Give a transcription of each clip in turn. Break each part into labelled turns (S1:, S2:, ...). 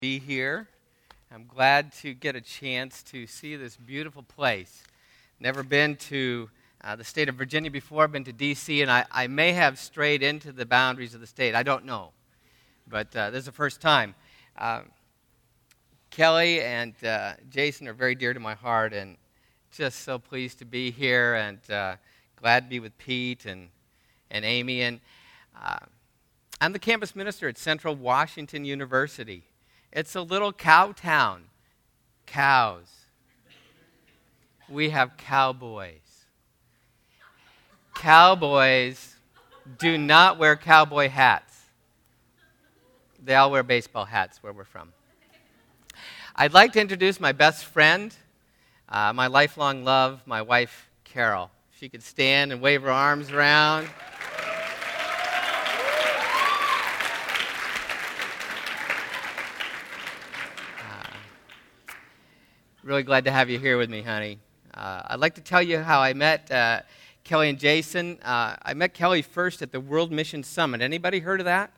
S1: Be here. I'm glad to get a chance to see this beautiful place. Never been to the state of Virginia before. I've been to D.C., and I may have strayed into the boundaries of the state. I don't know. But this is the first time. Kelly and Jason are very dear to my heart, and just so pleased to be here, and glad to be with Pete and Amy. And I'm the campus minister at Central Washington University. It's a little cow town. Cows. We have cowboys. Cowboys do not wear cowboy hats. They all wear baseball hats where we're from. I'd like to introduce my best friend, my lifelong love, my wife, Carol. If she could stand and wave her arms around. Really glad to have you here with me, honey. I'd like to tell you how I met Kelly and Jason. I met Kelly first at the World Mission Summit. Anybody heard of that?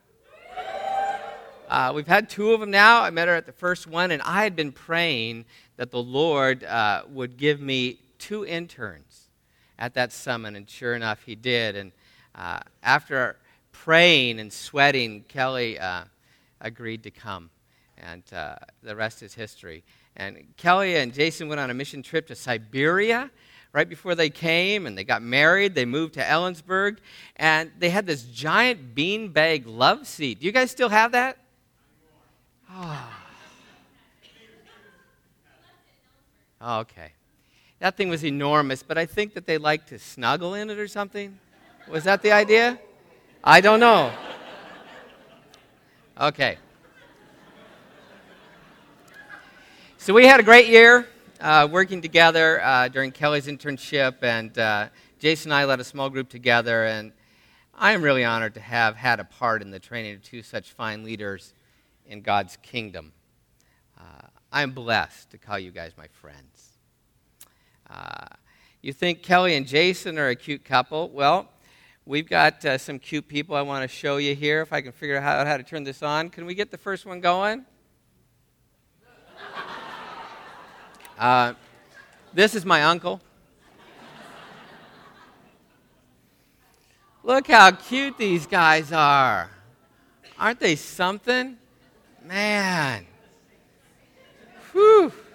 S1: We've had two of them now. I met her at the first one, and I had been praying that the Lord would give me two interns at that summit, and sure enough, He did. And after praying and sweating, Kelly agreed to come, and the rest is history. And Kelly and Jason went on a mission trip to Siberia right before they came, and they got married. They moved to Ellensburg, and they had this giant beanbag love seat. Do you guys still have that? Oh. Okay. That thing was enormous, but I think that they like to snuggle in it or something. Was that the idea? I don't know. Okay. So we had a great year working together during Kelly's internship, and Jason and I led a small group together, and I am really honored to have had a part in the training of two such fine leaders in God's kingdom. I'm blessed to call you guys my friends. You think Kelly and Jason are a cute couple? Well, we've got some cute people I want to show you here. If I can figure out how to turn this on. Can we get the first one going? This is my uncle. Look how cute these guys are. Aren't they something? Man. Whew.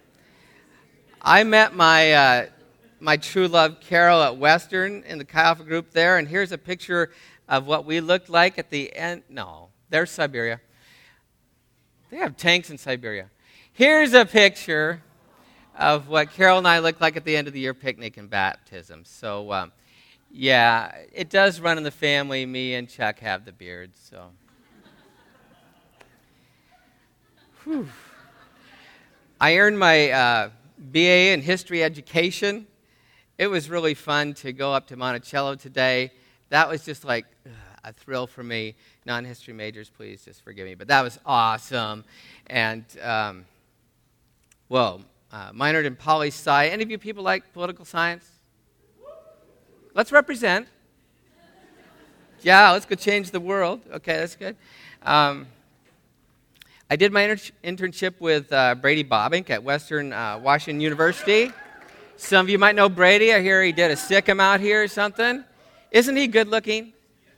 S1: I met my true love, Carol, at Western in the Chi Alpha group there, and here's a picture of what we looked like at the end. No, there's Siberia. They have tanks in Siberia. Here's a picture of what Carol and I looked like at the end of the year picnic and baptism. So, yeah, it does run in the family. Me and Chuck have the beard, so. Whew. I earned my BA in history education. It was really fun to go up to Monticello today. That was just like a thrill for me. Non-history majors, please just forgive me. But that was awesome. And, minored in poli-sci. Any of you people like political science? Let's represent. Yeah, let's go change the world. Okay, that's good. I did my internship with Brady Bobbink at Western Washington University. Some of you might know Brady. I hear he did a Sikkim out here or something. Isn't he good looking?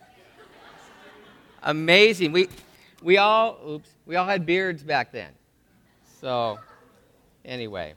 S1: Amazing. We all had beards back then. So anyway,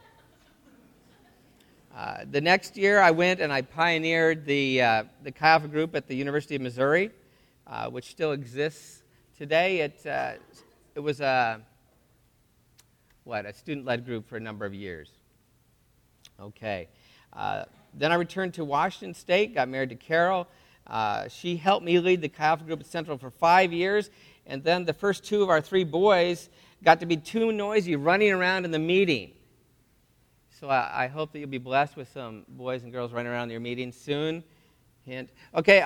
S1: the next year I went and I pioneered the Chi Alpha group at the University of Missouri, which still exists today. It was a student-led group for a number of years. Okay. Then I returned to Washington State, got married to Carol. She helped me lead the Chi Alpha group at Central for 5 years, and then the first two of our three boys got to be too noisy running around in the meeting. So I hope that you'll be blessed with some boys and girls running around your meetings soon. Hint. Okay.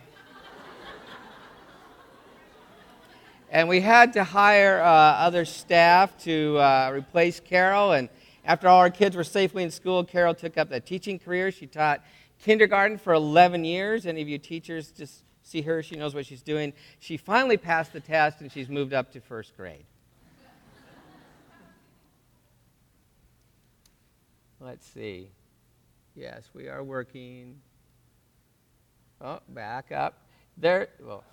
S1: And we had to hire other staff to replace Carol. And after all our kids were safely in school, Carol took up the teaching career. She taught kindergarten for 11 years. Any of you teachers, just see her. She knows what she's doing. She finally passed the test, and she's moved up to first grade. Let's see. Yes, we are working. Oh, back up. There. Well.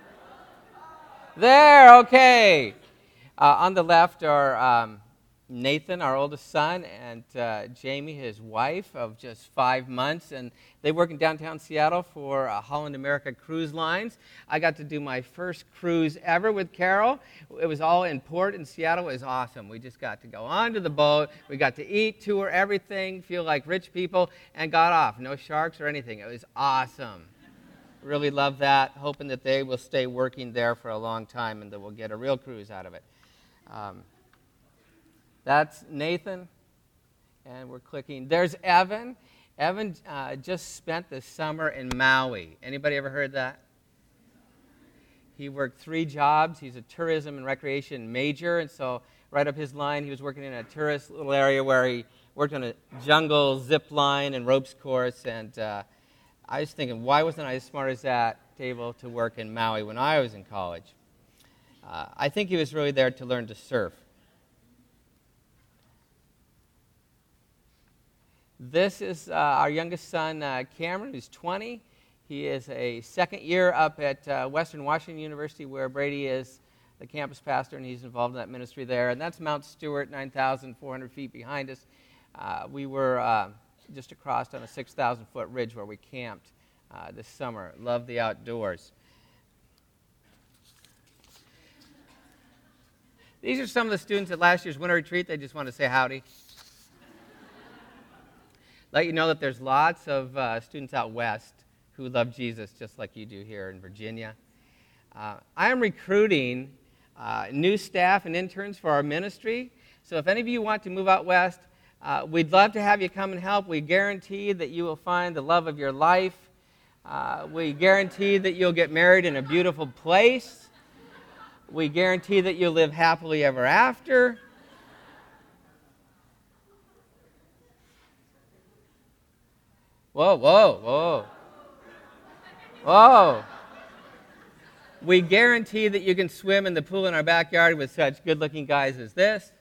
S1: There, okay. On the left are Nathan, our oldest son, and Jamie, his wife, of just 5 months. And they work in downtown Seattle for Holland America Cruise Lines. I got to do my first cruise ever with Carol. It was all in port in Seattle. It was awesome. We just got to go onto the boat. We got to eat, tour everything, feel like rich people, and got off. No sharks or anything. It was awesome. Really love that. Hoping that they will stay working there for a long time and that we'll get a real cruise out of it. That's Nathan, and we're clicking. There's Evan. Evan just spent the summer in Maui. Anybody ever heard that? He worked 3 jobs. He's a tourism and recreation major, and so right up his line, he was working in a tourist little area where he worked on a jungle zip line and ropes course, and I was thinking, why wasn't I as smart as that, able to work in Maui when I was in college? I think he was really there to learn to surf. This is our youngest son, Cameron, who's 20. He is a second year up at Western Washington University, where Brady is the campus pastor, and he's involved in that ministry there. And that's Mount Stewart, 9,400 feet behind us. We were just across on a 6,000-foot ridge where we camped this summer. Love the outdoors. These are some of the students at last year's winter retreat. They just want to say howdy. Let you know that there's lots of students out west who love Jesus just like you do here in Virginia. I am recruiting new staff and interns for our ministry. So if any of you want to move out west, we'd love to have you come and help. We guarantee that you will find the love of your life. We guarantee that you'll get married in a beautiful place. We guarantee that you'll live happily ever after. Whoa, whoa, whoa. Whoa. We guarantee that you can swim in the pool in our backyard with such good-looking guys as this.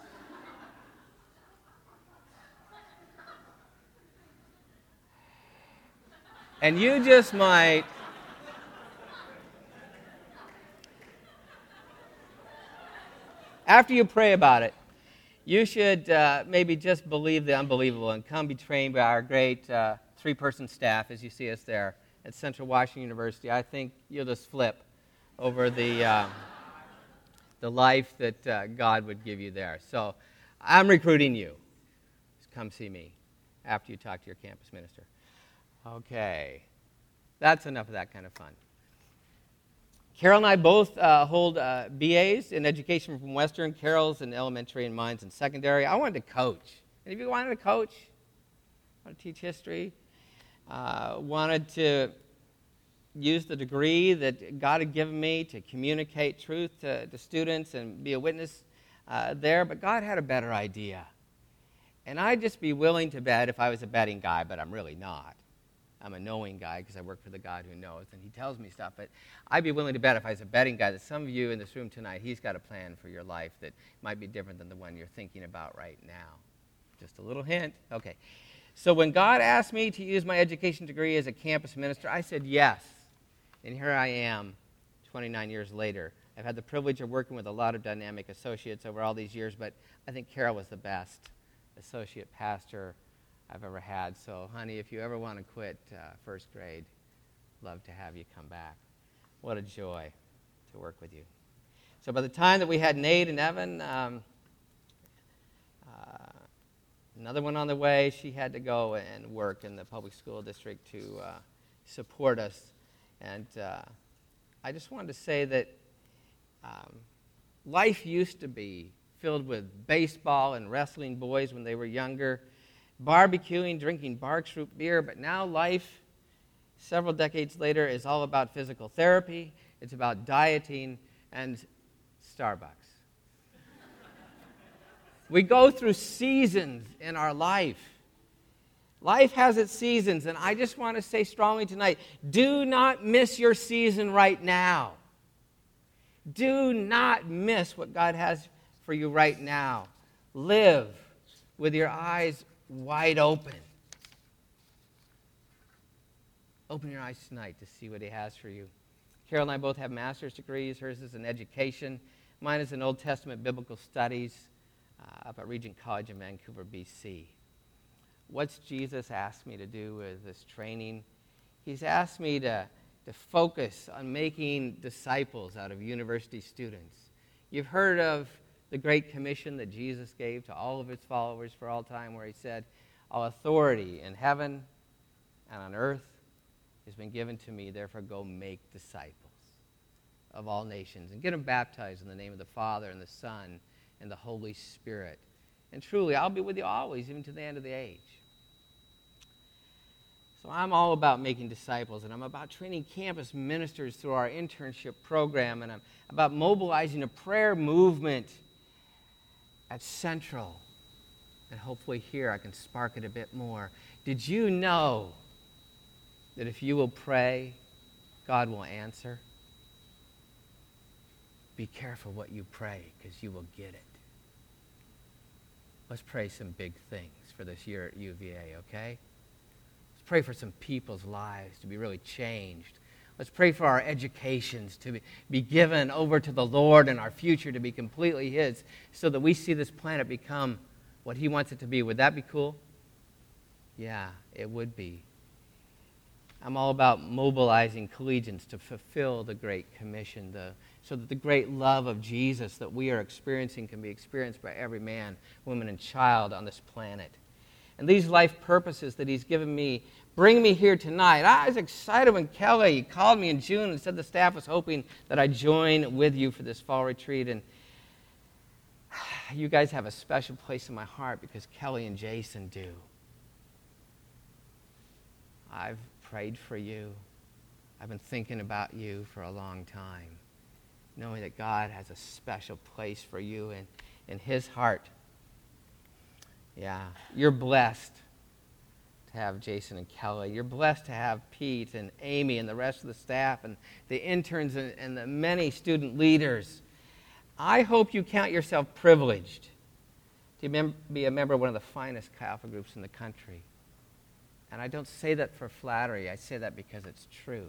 S1: And you just might after you pray about it, you should maybe just believe the unbelievable and come be trained by our great 3-person staff, as you see us there at Central Washington University. I think you'll just flip over the life that God would give you there. So I'm recruiting you. Just come see me after you talk to your campus minister. Okay, that's enough of that kind of fun. Carol and I both hold BAs in education from Western. Carol's in elementary and mine's in secondary. I wanted to coach. Any of you wanted to coach? Want to teach history? Wanted to use the degree that God had given me to communicate truth to students and be a witness there, but God had a better idea. And I'd just be willing to bet if I was a betting guy, but I'm really not. I'm a knowing guy because I work for the God who knows, and he tells me stuff. But I'd be willing to bet if I was a betting guy that some of you in this room tonight, he's got a plan for your life that might be different than the one you're thinking about right now. Just a little hint. Okay. So when God asked me to use my education degree as a campus minister, I said yes. And here I am, 29 years later. I've had the privilege of working with a lot of dynamic associates over all these years, but I think Carol was the best associate pastor I've ever had. So, honey, if you ever want to quit first grade, love to have you come back. What a joy to work with you. So by the time that we had Nate and Evan, another one on the way, she had to go and work in the public school district to support us. And I just wanted to say that life used to be filled with baseball and wrestling boys when they were younger, barbecuing, drinking Barq's root beer, but now life, several decades later, is all about physical therapy. It's about dieting and Starbucks. We go through seasons in our life. Life has its seasons, and I just want to say strongly tonight, do not miss your season right now. Do not miss what God has for you right now. Live with your eyes wide open. Open your eyes tonight to see what he has for you. Carol and I both have master's degrees. Hers is in education. Mine is in Old Testament biblical studies up at Regent College in Vancouver, BC. What's Jesus asked me to do with this training? He's asked me to focus on making disciples out of university students. You've heard of the Great Commission that Jesus gave to all of his followers for all time, where he said, all authority in heaven and on earth has been given to me, therefore go make disciples of all nations and get them baptized in the name of the Father and the Son and the Holy Spirit. And truly, I'll be with you always, even to the end of the age. So I'm all about making disciples, and I'm about training campus ministers through our internship program, and I'm about mobilizing a prayer movement at Central. And hopefully here I can spark it a bit more. Did you know that if you will pray, God will answer? Be careful what you pray, because you will get it. Let's pray some big things for this year at UVA, okay? Let's pray for some people's lives to be really changed. Let's pray for our educations to be given over to the Lord and our future to be completely his, so that we see this planet become what he wants it to be. Would that be cool? Yeah, it would be. I'm all about mobilizing collegians to fulfill the Great Commission, so that the great love of Jesus that we are experiencing can be experienced by every man, woman, and child on this planet. And these life purposes that he's given me bring me here tonight. I was excited when Kelly called me in June and said the staff was hoping that I'd join with you for this fall retreat. And you guys have a special place in my heart because Kelly and Jason do. I've prayed for you. I've been thinking about you for a long time, knowing that God has a special place for you in his heart. Yeah, you're blessed to have Jason and Kelly. You're blessed to have Pete and Amy and the rest of the staff and the interns and the many student leaders. I hope you count yourself privileged to be a member of one of the finest Chi Alpha groups in the country. And I don't say that for flattery. I say that because it's true.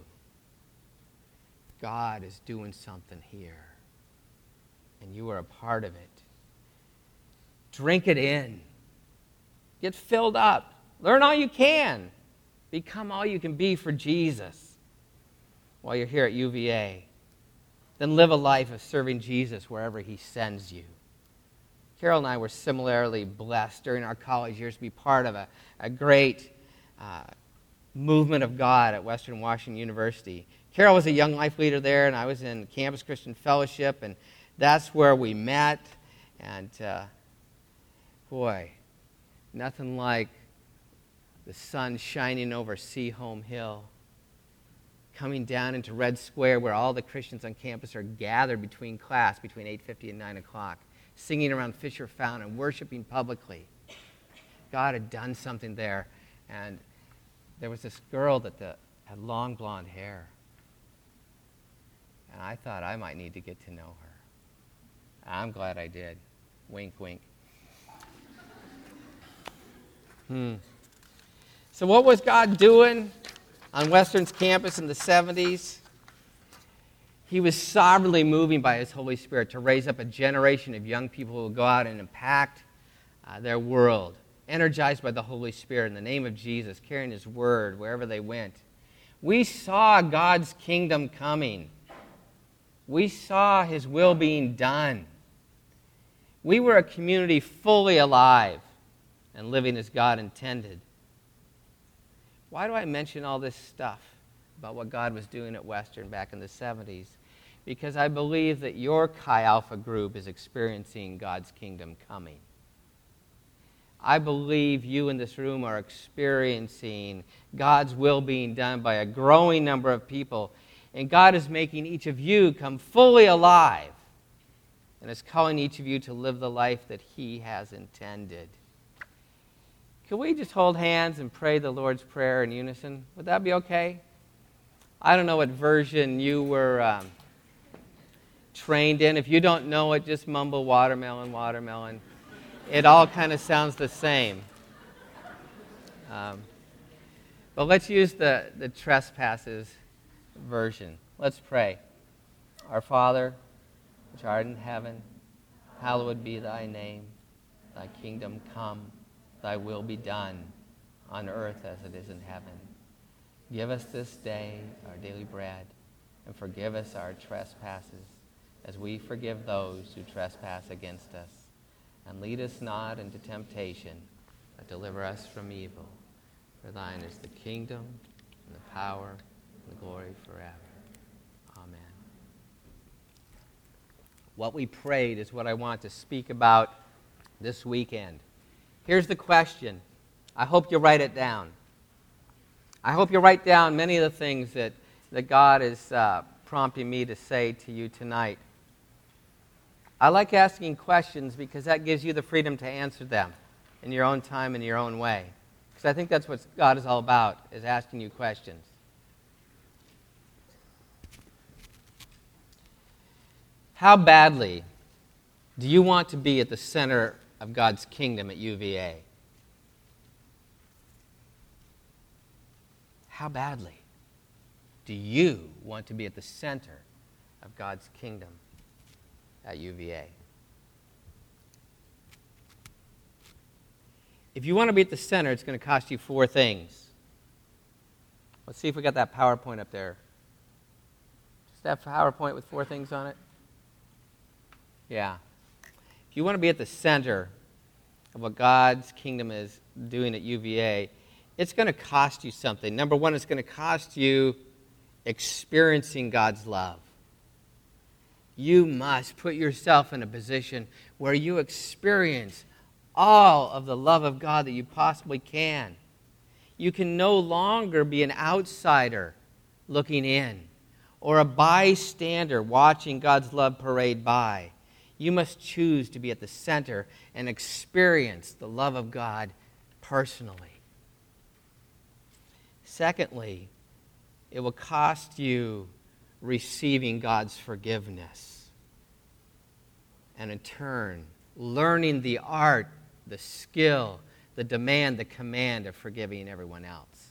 S1: God is doing something here, and you are a part of it. Drink it in. Get filled up. Learn all you can. Become all you can be for Jesus while you're here at UVA. Then live a life of serving Jesus wherever he sends you. Carol and I were similarly blessed during our college years to be part of a great movement of God at Western Washington University. Carol was a young life leader there, and I was in Campus Christian Fellowship, and that's where we met. And boy, nothing like the sun shining over Seaholm Hill, coming down into Red Square where all the Christians on campus are gathered between class, between 8:50 and 9 o'clock, singing around Fisher Fountain, worshiping publicly. God had done something there, and there was this girl that had long blonde hair, and I thought I might need to get to know her. I'm glad I did. Wink, wink. So what was God doing on Western's campus in the 70s? He was sovereignly moving by his Holy Spirit to raise up a generation of young people who will go out and impact their world, energized by the Holy Spirit in the name of Jesus, carrying his word wherever they went. We saw God's kingdom coming. We saw his will being done. We were a community fully alive and living as God intended. Why do I mention all this stuff about what God was doing at Western back in the 70s? Because I believe that your Chi Alpha group is experiencing God's kingdom coming. I believe you in this room are experiencing God's will being done by a growing number of people. And God is making each of you come fully alive and is calling each of you to live the life that he has intended. Can we just hold hands and pray the Lord's Prayer in unison? Would that be okay? I don't know what version you were trained in. If you don't know it, just mumble watermelon, watermelon. It all kind of sounds the same. But let's use the trespasses version. Let's pray. Our Father, which art in heaven, hallowed be thy name. Thy kingdom come, thy will be done, on earth as it is in heaven. Give us this day our daily bread, and forgive us our trespasses, as we forgive those who trespass against us. And lead us not into temptation, but deliver us from evil. For thine is the kingdom, and the power, and the glory forever. Amen. What we prayed is what I want to speak about this weekend. Here's the question. I hope you write it down. I hope you write down many of the things that God is prompting me to say to you tonight. I like asking questions because that gives you the freedom to answer them in your own time, in your own way. Because I think that's what God is all about, is asking you questions. How badly do you want to be at the center of God's kingdom at UVA? How badly do you want to be at the center of God's kingdom at UVA? If you want to be at the center, it's going to cost you 4 things. Let's see if we got that PowerPoint up there. Just that PowerPoint with 4 things on it? Yeah. If you want to be at the center of what God's kingdom is doing at UVA, it's going to cost you something. Number 1, it's going to cost you experiencing God's love. You must put yourself in a position where you experience all of the love of God that you possibly can. You can no longer be an outsider looking in or a bystander watching God's love parade by. You must choose to be at the center and experience the love of God personally. Secondly, it will cost you receiving God's forgiveness. And in turn, learning the art, the skill, the demand, the command of forgiving everyone else.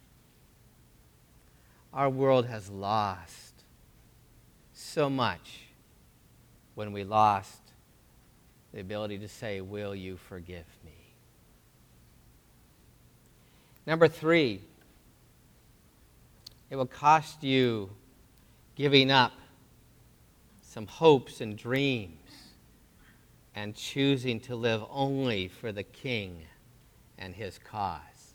S1: Our world has lost so much when we lost the ability to say, "Will you forgive me?" Number 3, it will cost you giving up some hopes and dreams and choosing to live only for the King and his cause.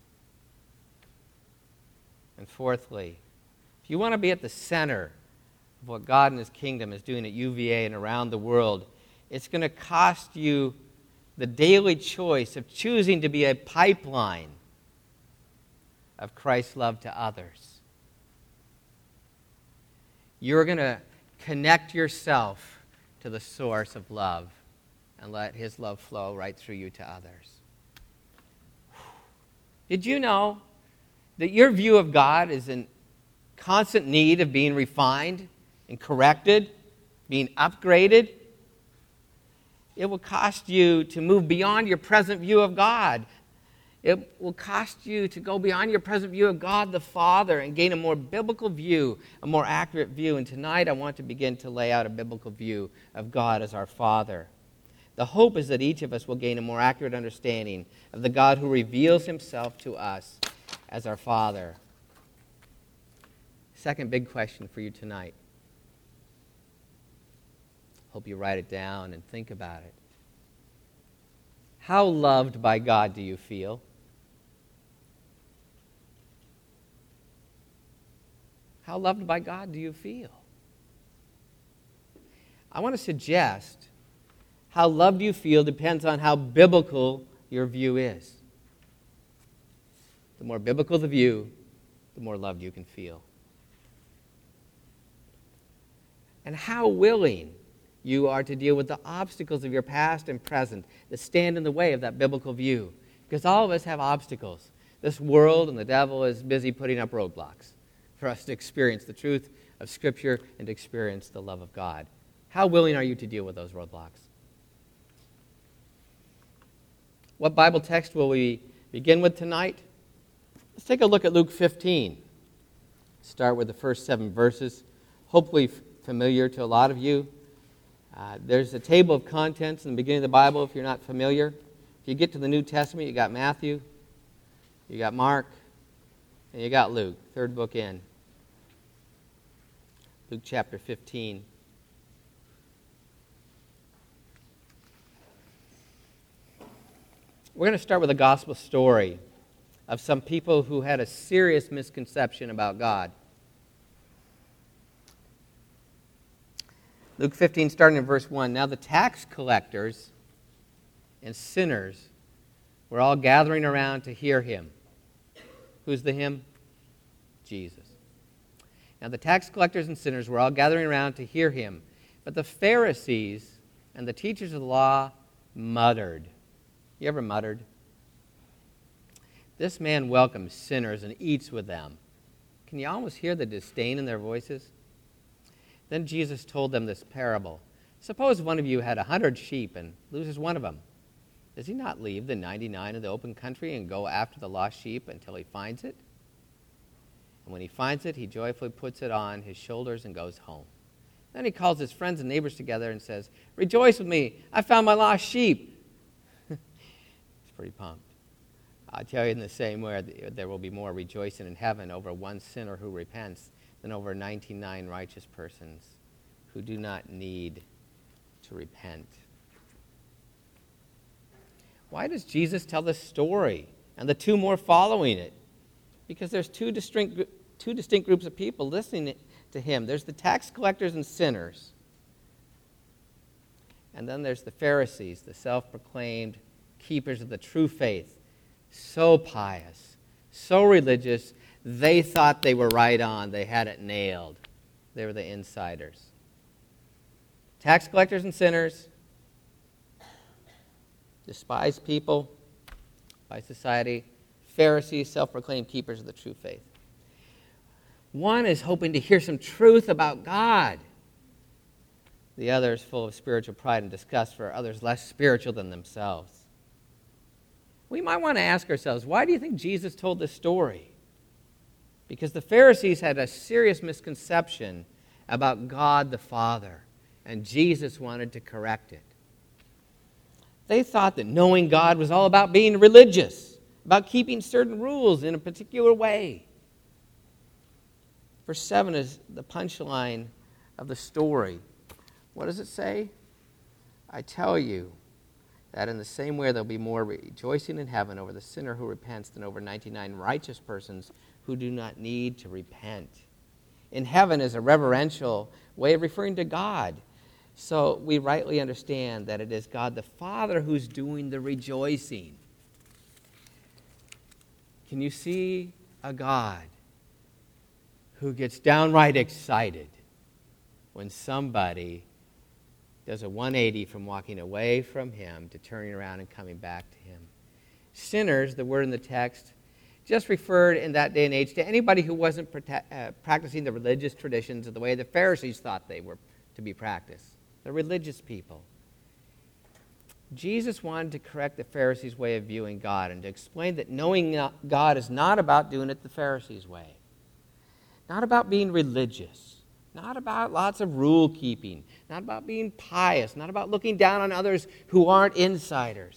S1: And fourthly, if you want to be at the center of what God and his kingdom is doing at UVA and around the world, it's going to cost you the daily choice of choosing to be a pipeline of Christ's love to others. You're going to connect yourself to the source of love and let his love flow right through you to others. Did you know that your view of God is in constant need of being refined and corrected, being upgraded? It will cost you to move beyond your present view of God. It will cost you to go beyond your present view of God the Father and gain a more biblical view, a more accurate view. And tonight I want to begin to lay out a biblical view of God as our Father. The hope is that each of us will gain a more accurate understanding of the God who reveals himself to us as our Father. Second big question for you tonight. Hope you write it down and think about it. How loved by God do you feel? How loved by God do you feel? I want to suggest how loved you feel depends on how biblical your view is. The more biblical the view, the more loved you can feel. And how willing you are to deal with the obstacles of your past and present that stand in the way of that biblical view. Because all of us have obstacles. This world and the devil is busy putting up roadblocks for us to experience the truth of Scripture and to experience the love of God. How willing are you to deal with those roadblocks? What Bible text will we begin with tonight? Let's take a look at Luke 15. Start with the first 7 verses, hopefully familiar to a lot of you. There's a table of contents in the beginning of the Bible if you're not familiar. If you get to the New Testament, you got Matthew, you got Mark, and you got Luke, third book in. Luke chapter 15. We're going to start with a gospel story of some people who had a serious misconception about God. Luke 15, starting in verse 1. Now the tax collectors and sinners were all gathering around to hear him. Who's the him? Jesus. Now the tax collectors and sinners were all gathering around to hear him. But the Pharisees and the teachers of the law muttered. You ever muttered? This man welcomes sinners and eats with them. Can you almost hear the disdain in their voices? Then Jesus told them this parable. Suppose one of you had 100 sheep and loses one of them. Does he not leave the 99 in the open country and go after the lost sheep until he finds it? And when he finds it, he joyfully puts it on his shoulders and goes home. Then he calls his friends and neighbors together and says, "Rejoice with me, I found my lost sheep." He's pretty pumped. I tell you, in the same way, there will be more rejoicing in heaven over one sinner who repents than over 99 righteous persons who do not need to repent. Why does Jesus tell this story and the 2 more following it? Because there's two distinct groups of people listening to him. There's the tax collectors and sinners. And then there's the Pharisees, the self-proclaimed keepers of the true faith. So pious, so religious, they thought they were right on. They had it nailed. They were the insiders. Tax collectors and sinners, despised people by society, Pharisees, self-proclaimed keepers of the true faith. One is hoping to hear some truth about God. The other is full of spiritual pride and disgust for others less spiritual than themselves. We might want to ask ourselves, why do you think Jesus told this story? Because the Pharisees had a serious misconception about God the Father, and Jesus wanted to correct it. They thought that knowing God was all about being religious, about keeping certain rules in a particular way. Verse 7 is the punchline of the story. What does it say? I tell you that in the same way there'll be more rejoicing in heaven over the sinner who repents than over 99 righteous persons who do not need to repent. In heaven is a reverential way of referring to God. So we rightly understand that it is God the Father who's doing the rejoicing. Can you see a God who gets downright excited when somebody does a 180 from walking away from him to turning around and coming back to him? Sinners, the word in the text, just referred in that day and age to anybody who wasn't practicing the religious traditions of the way the Pharisees thought they were to be practiced. The religious people. Jesus wanted to correct the Pharisees' way of viewing God and to explain that knowing God is not about doing it the Pharisees' way. Not about being religious. Not about lots of rule keeping. Not about being pious. Not about looking down on others who aren't insiders.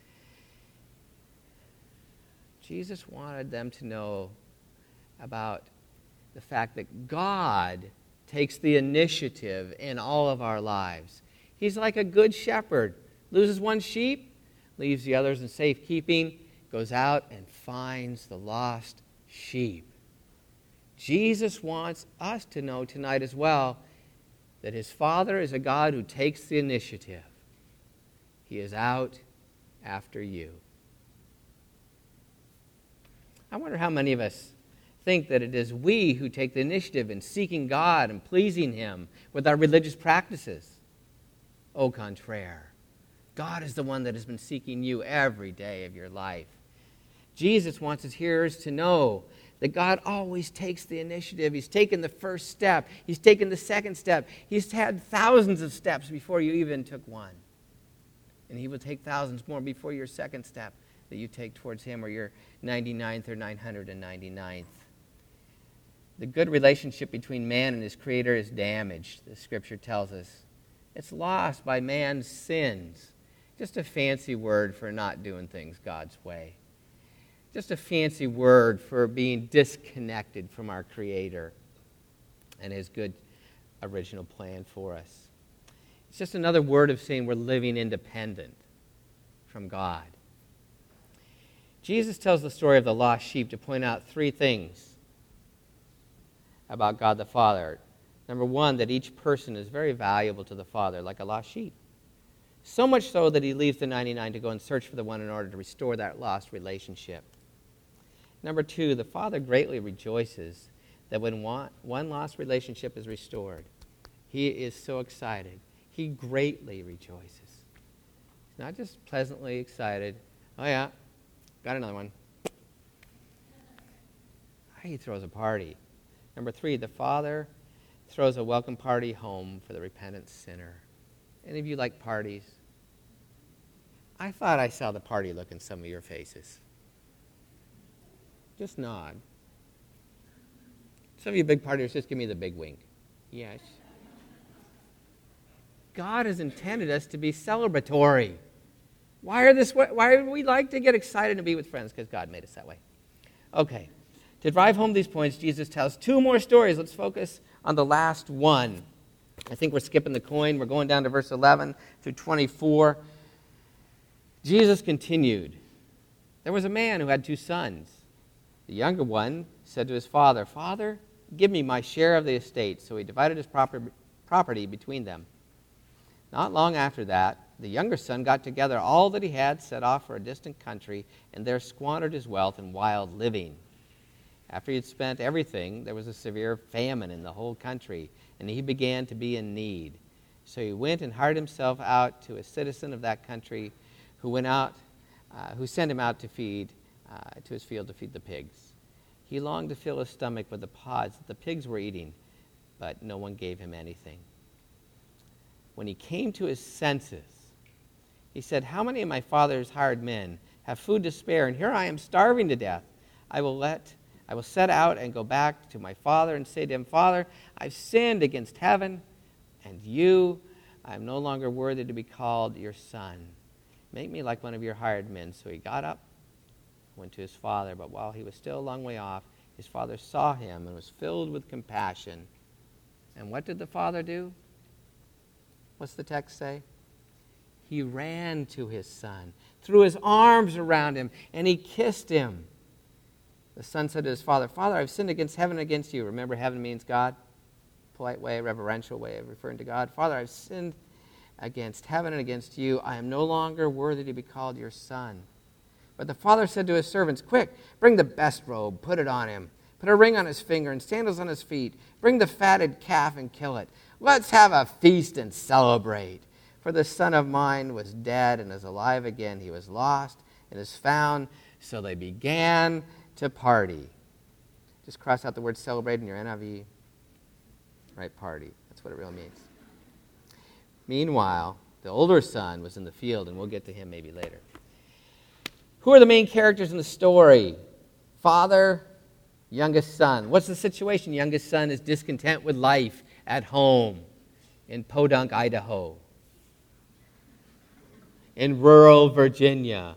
S1: Jesus wanted them to know about the fact that God takes the initiative in all of our lives. He's like a good shepherd. Loses one sheep, leaves the others in safekeeping, goes out and finds the lost sheep. Jesus wants us to know tonight as well that his Father is a God who takes the initiative. He is out after you. I wonder how many of us think that it is we who take the initiative in seeking God and pleasing him with our religious practices. Au contraire. God is the one that has been seeking you every day of your life. Jesus wants his hearers to know that God always takes the initiative. He's taken the first step. He's taken the second step. He's had thousands of steps before you even took one. And he will take thousands more before your second step. that you take towards him, or your 99th or 999th. The good relationship between man and his Creator is damaged, the Scripture tells us. It's lost by man's sins. Just a fancy word for not doing things God's way. Just a fancy word for being disconnected from our Creator and his good original plan for us. It's just another word of saying we're living independent from God. Jesus tells the story of the lost sheep to point out three things about God the Father. Number one, that each person is very valuable to the Father, like a lost sheep. So much so that he leaves the 99 to go and search for the one in order to restore that lost relationship. Number two, the Father greatly rejoices that when one lost relationship is restored, he is so excited. He greatly rejoices. He's not just pleasantly excited. Oh yeah, got another one. He throws a party. Number three, the Father throws a welcome party home for the repentant sinner. Any of you like parties? I thought I saw the party look in some of your faces. Just nod. Some of you big partiers, just give me the big wink. Yes. God has intended us to be celebratory. Why do we like to get excited and be with friends? Because God made us that way. Okay. To drive home these points, Jesus tells two more stories. Let's focus on the last one. I think we're skipping the coin. We're going down to verse 11 through 24. Jesus continued. There was a man who had two sons. The younger one said to his father, "Father, give me my share of the estate." So he divided his property between them. Not long after that, the younger son got together all that he had, set off for a distant country, and there squandered his wealth in wild living. After he had spent everything, there was a severe famine in the whole country, and he began to be in need. So he went and hired himself out to a citizen of that country who sent him out to his field to feed the pigs. He longed to fill his stomach with the pods that the pigs were eating, but no one gave him anything. When he came to his senses, he said, "How many of my father's hired men have food to spare, and here I am starving to death? I will set out and go back to my father and say to him, 'Father, I've sinned against heaven and you. I am no longer worthy to be called your son. Make me like one of your hired men.' So he got up, went to his father, but while he was still a long way off, his father saw him and was filled with compassion. And what did the father do? What's the text say? He ran to his son, threw his arms around him, and he kissed him. The son said to his father, 'Father, I've sinned against heaven and against you.'" Remember, heaven means God. Polite way, reverential way of referring to God. "Father, I've sinned against heaven and against you. I am no longer worthy to be called your son." But the father said to his servants, "Quick, bring the best robe, put it on him. Put a ring on his finger and sandals on his feet. Bring the fatted calf and kill it. Let's have a feast and celebrate. For the son of mine was dead and is alive again. He was lost and is found." So they began to party. Just cross out the word celebrate in your NIV. Right, party. That's what it really means. Meanwhile, the older son was in the field, and we'll get to him maybe later. Who are the main characters in the story? Father, youngest son. What's the situation? Youngest son is discontent with life at home in Podunk, Idaho, in rural Virginia.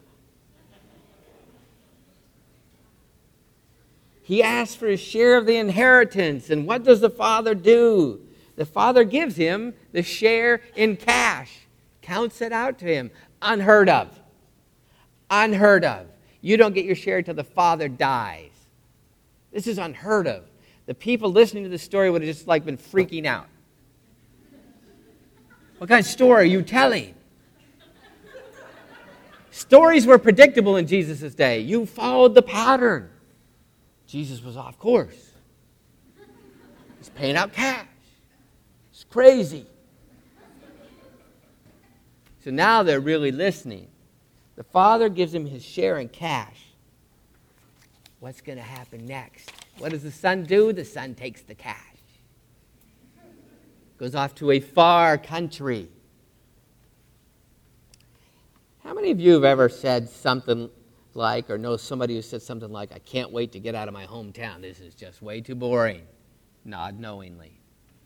S1: He asks for his share of the inheritance, and what does the father do? The father gives him the share in cash, counts it out to him. Unheard of. Unheard of. You don't get your share till the father dies. This is unheard of. The people listening to the story would have just been freaking out. What kind of story are you telling? Stories were predictable in Jesus' day. You followed the pattern. Jesus was off course. He's paying out cash. It's crazy. So now they're really listening. The father gives him his share in cash. What's going to happen next? What does the son do? The son takes the cash. Goes off to a far country. How many of you have ever said something like, or know somebody who said something like, I can't wait to get out of my hometown. This is just way too boring. Nod knowingly.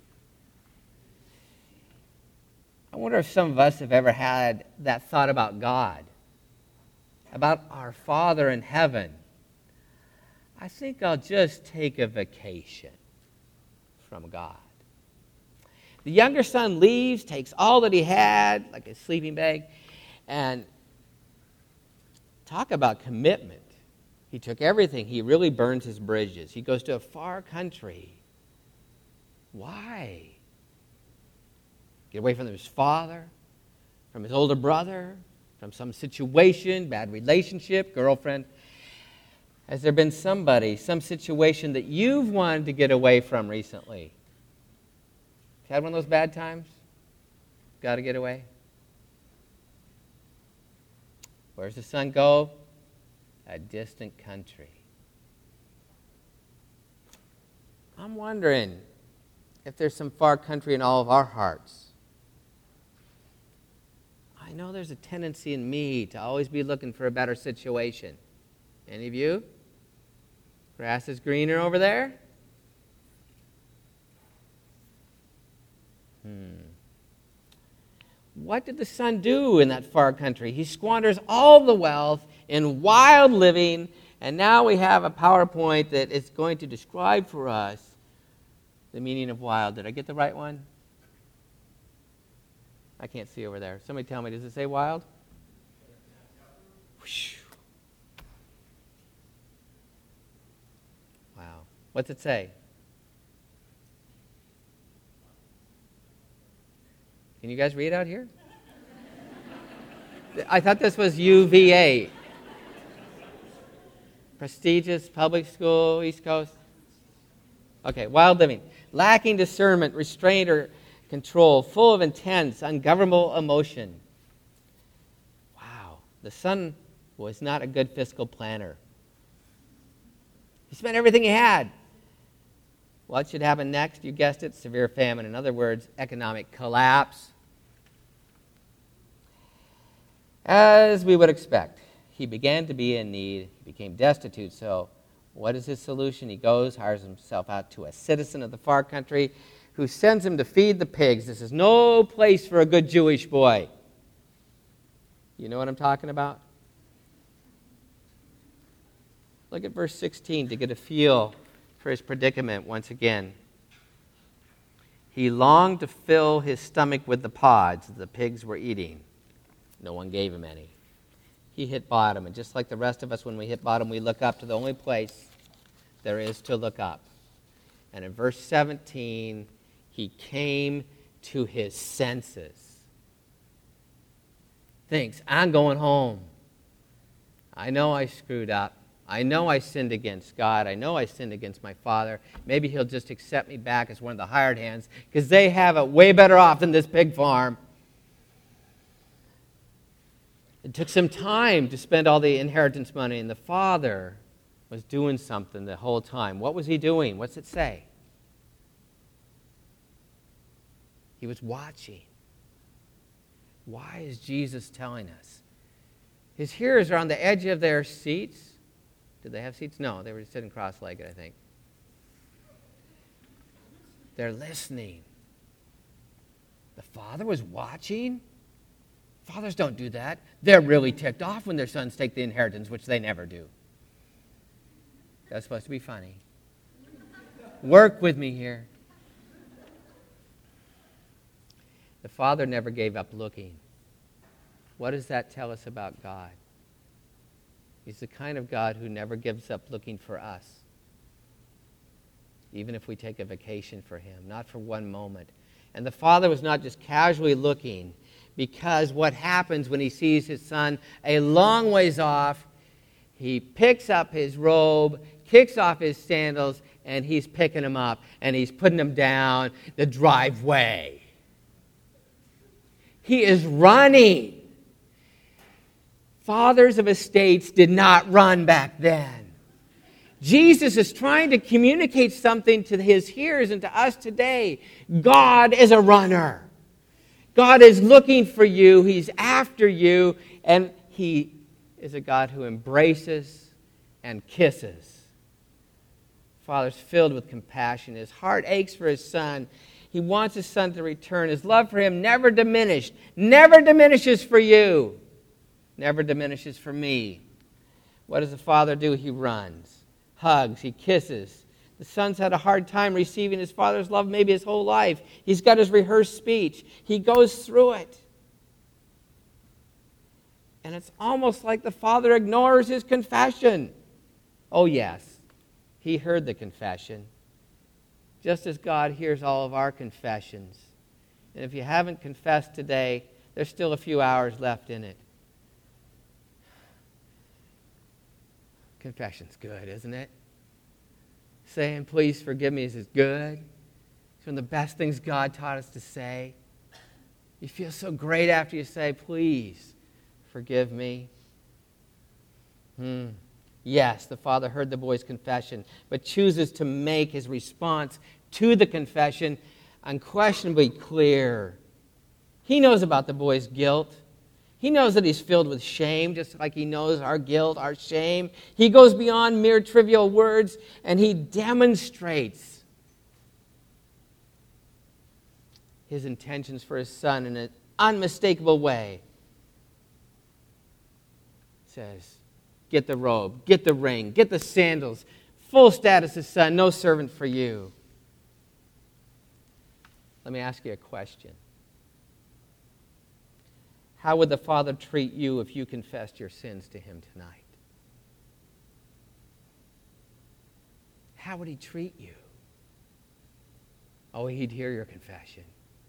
S1: I wonder if some of us have ever had that thought about God, about our Father in heaven. I think I'll just take a vacation from God. The younger son leaves, takes all that he had, like a sleeping bag, and talk about commitment. He took everything. He really burns his bridges. He goes to a far country. Why? Get away from his father, from his older brother, from some situation, bad relationship, girlfriend. Has there been somebody, some situation that you've wanted to get away from recently? Had one of those bad times? Got to get away? Where's the son go? A distant country. I'm wondering if there's some far country in all of our hearts. I know there's a tendency in me to always be looking for a better situation. Any of you? Grass is greener over there? What did the son do in that far country? He squanders all the wealth in wild living, and now we have a PowerPoint that is going to describe for us the meaning of wild. Did I get the right one? I can't see over there. Somebody tell me, does it say wild? Wow. What's it say? Can you guys read out here? I thought this was UVA. Prestigious public school, East Coast. Okay, wild living. Lacking discernment, restraint, or control, full of intense, ungovernable emotion. Wow. The son was not a good fiscal planner. He spent everything he had. What should happen next? You guessed it, severe famine. In other words, economic collapse. As we would expect, he began to be in need. He became destitute. So what is his solution? He goes, hires himself out to a citizen of the far country who sends him to feed the pigs. This is no place for a good Jewish boy. You know what I'm talking about? Look at verse 16 to get a feel for his predicament once again. He longed to fill his stomach with the pods the pigs were eating. No one gave him any. He hit bottom, and just like the rest of us, when we hit bottom, we look up to the only place there is to look up. And in verse 17, he came to his senses. Thinks, I'm going home. I know I screwed up. I know I sinned against God. I know I sinned against my father. Maybe he'll just accept me back as one of the hired hands because they have it way better off than this pig farm. It took some time to spend all the inheritance money, and the father was doing something the whole time. What was he doing? What's it say? He was watching. Why is Jesus telling us? His hearers are on the edge of their seats. Did they have seats? No, they were sitting cross-legged, I think. They're listening. The father was watching? Fathers don't do that. They're really ticked off when their sons take the inheritance, which they never do. That's supposed to be funny. Work with me here. The father never gave up looking. What does that tell us about God? He's the kind of God who never gives up looking for us, even if we take a vacation for him, not for one moment. And the father was not just casually looking, because what happens when he sees his son a long ways off, he picks up his robe, kicks off his sandals, and he's picking him up, and he's putting him down the driveway. He is running. Fathers of estates did not run back then. Jesus is trying to communicate something to his hearers and to us today. God is a runner. God is looking for you. He's after you, and he is a God who embraces and kisses. Father's filled with compassion. His heart aches for his son. He wants his son to return. His love for him never diminished. Never diminishes for you. Never diminishes for me. What does the father do? He runs, hugs, he kisses. The son's had a hard time receiving his father's love maybe his whole life. He's got his rehearsed speech. He goes through it. And it's almost like the father ignores his confession. Oh, yes, he heard the confession, just as God hears all of our confessions. And if you haven't confessed today, there's still a few hours left in it. Confession's good, isn't it? Saying, please forgive me, is good. It's one of the best things God taught us to say. You feel so great after you say, please forgive me. Yes, the father heard the boy's confession, but chooses to make his response to the confession unquestionably clear. He knows about the boy's guilt. He knows that he's filled with shame, just like he knows our guilt, our shame. He goes beyond mere trivial words, and he demonstrates his intentions for his son in an unmistakable way. Says, get the robe, get the ring, get the sandals, full status as son, no servant for you. Let me ask you a question. How would the Father treat you if you confessed your sins to him tonight? How would he treat you? Oh, he'd hear your confession.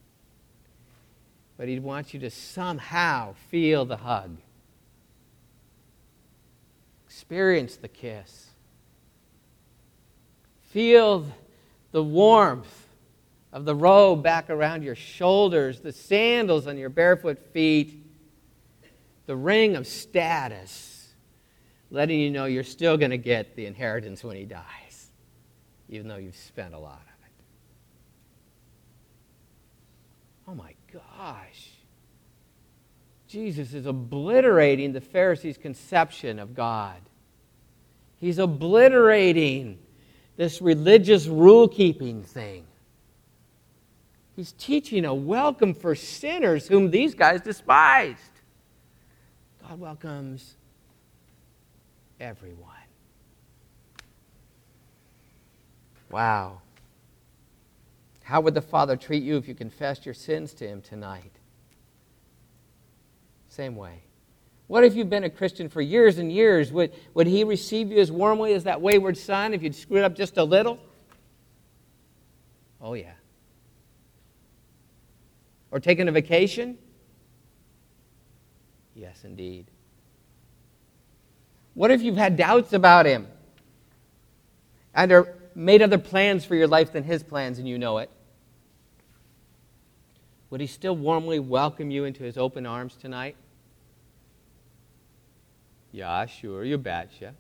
S1: But he'd want you to somehow feel the hug. Experience the kiss. Feel the warmth of the robe back around your shoulders, the sandals on your barefoot feet, the ring of status, letting you know you're still going to get the inheritance when he dies, even though you've spent a lot of it. Oh my gosh. Jesus is obliterating the Pharisees' conception of God. He's obliterating this religious rule-keeping thing. He's teaching a welcome for sinners whom these guys despised. God welcomes everyone. Wow. How would the Father treat you if you confessed your sins to him tonight? Same way. What if you've been a Christian for years and years? Would he receive you as warmly as that wayward son if you'd screwed up just a little? Oh, yeah. Or taken a vacation? Yes, indeed. What if you've had doubts about him and are made other plans for your life than his plans and you know it? Would he still warmly welcome you into his open arms tonight? Yeah, sure, you betcha.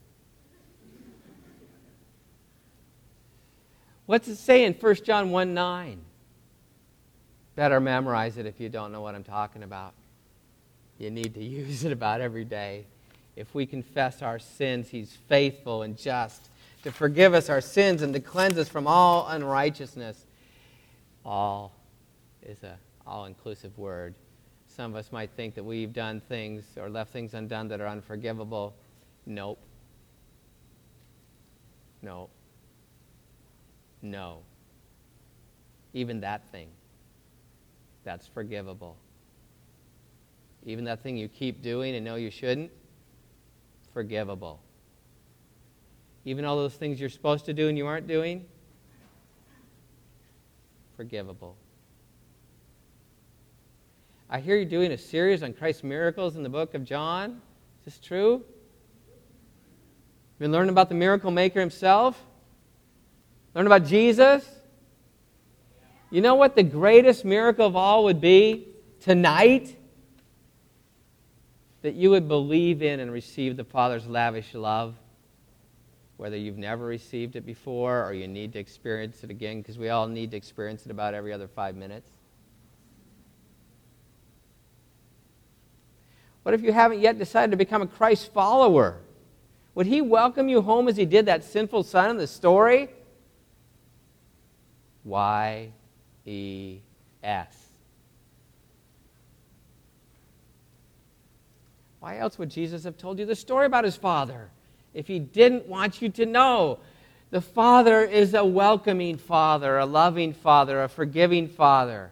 S1: What's it say in 1 John 1:9? Better memorize it if you don't know what I'm talking about. You need to use it about every day. If we confess our sins, he's faithful and just to forgive us our sins and to cleanse us from all unrighteousness. All is an all-inclusive word. Some of us might think that we've done things or left things undone that are unforgivable. Nope. No. No. Even that thing, that's forgivable. Even that thing you keep doing and know you shouldn't, forgivable. Even all those things you're supposed to do and you aren't doing, forgivable. I hear you're doing a series on Christ's miracles in the book of John. Is this true? Been learning about the miracle maker himself? Learn about Jesus? You know what the greatest miracle of all would be tonight? That you would believe in and receive the Father's lavish love, whether you've never received it before or you need to experience it again, because we all need to experience it about every other 5 minutes. What if you haven't yet decided to become a Christ follower? Would he welcome you home as he did that sinful son in the story? Y-E-S. Why else would Jesus have told you the story about his Father if he didn't want you to know? The Father is a welcoming Father, a loving Father, a forgiving Father.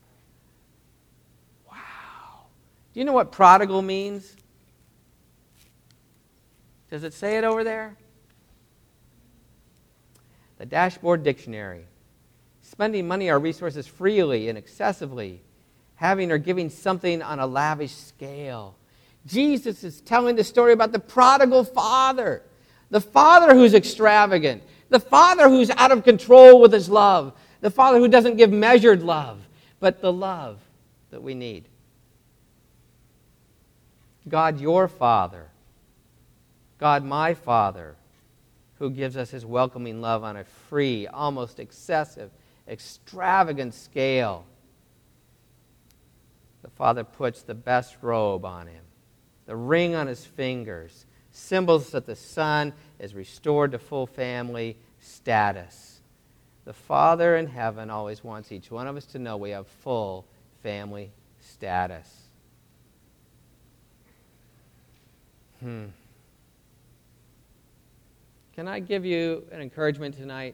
S1: Wow. Do you know what prodigal means? Does it say it over there? The Dashboard Dictionary. Spending money or resources freely and excessively, having or giving something on a lavish scale. Jesus is telling the story about the prodigal father, the father who's extravagant, the father who's out of control with his love, the father who doesn't give measured love, but the love that we need. God, your Father, God, my Father, who gives us his welcoming love on a free, almost excessive, extravagant scale. The Father puts the best robe on him, the ring on his fingers, symbols that the Son is restored to full family status. The Father in heaven always wants each one of us to know we have full family status. Can I give you an encouragement tonight?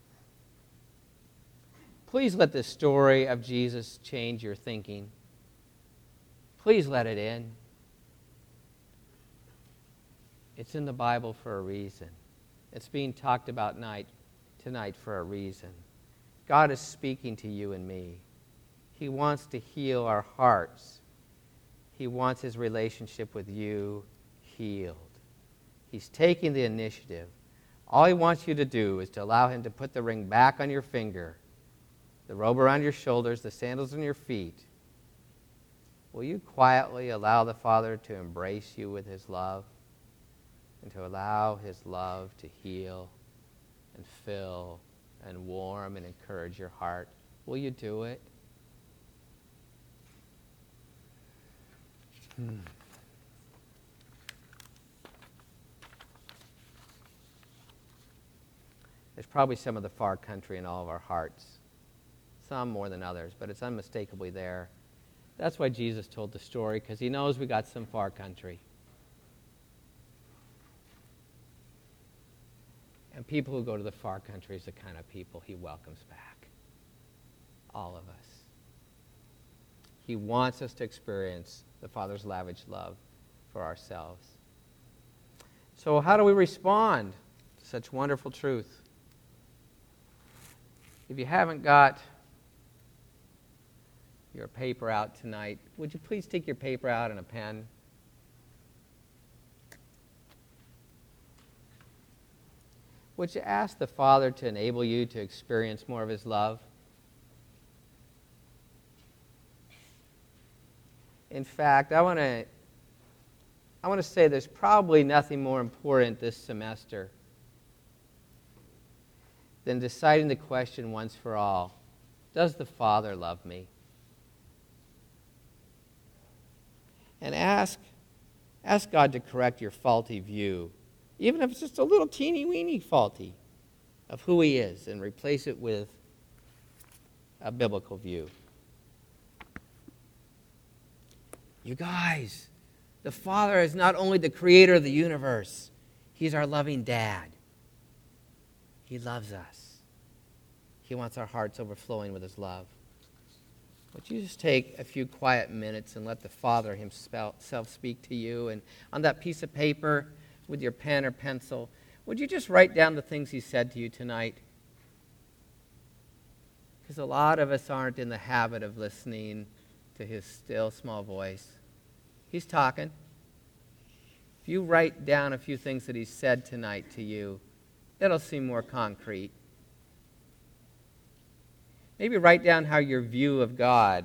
S1: Please let this story of Jesus change your thinking. Please let it in. It's in the Bible for a reason. It's being talked about tonight for a reason. God is speaking to you and me. He wants to heal our hearts. He wants his relationship with you healed. He's taking the initiative. All he wants you to do is to allow him to put the ring back on your finger, the robe around your shoulders, the sandals on your feet. Will you quietly allow the Father to embrace you with his love and to allow his love to heal and fill and warm and encourage your heart? Will you do it? There's probably some of the far country in all of our hearts. Some more than others, but it's unmistakably there. That's why Jesus told the story, because he knows we got some far country. And people who go to the far country is the kind of people he welcomes back. All of us. He wants us to experience the Father's lavish love for ourselves. So how do we respond to such wonderful truth? If you haven't got your paper out tonight, would you please take your paper out and a pen? Would you ask the Father to enable you to experience more of his love? In fact, I want to say there's probably nothing more important this semester than deciding the question once for all, does the Father love me? And ask God to correct your faulty view, even if it's just a little teeny-weeny faulty, of who he is, and replace it with a biblical view. You guys, the Father is not only the creator of the universe, he's our loving dad. He loves us. He wants our hearts overflowing with his love. Would you just take a few quiet minutes and let the Father himself speak to you? And on that piece of paper with your pen or pencil, would you just write down the things he said to you tonight? Because a lot of us aren't in the habit of listening to his still, small voice. He's talking. If you write down a few things that he said tonight to you, that'll seem more concrete. Maybe write down how your view of God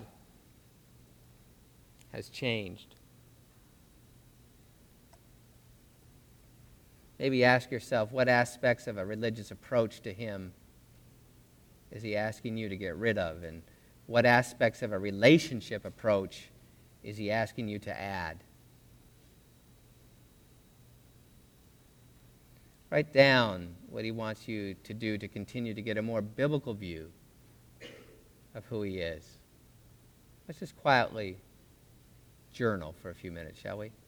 S1: has changed. Maybe ask yourself, what aspects of a religious approach to him is he asking you to get rid of? And what aspects of a relationship approach is he asking you to add? Write down what he wants you to do to continue to get a more biblical view of who he is. Let's just quietly journal for a few minutes, shall we?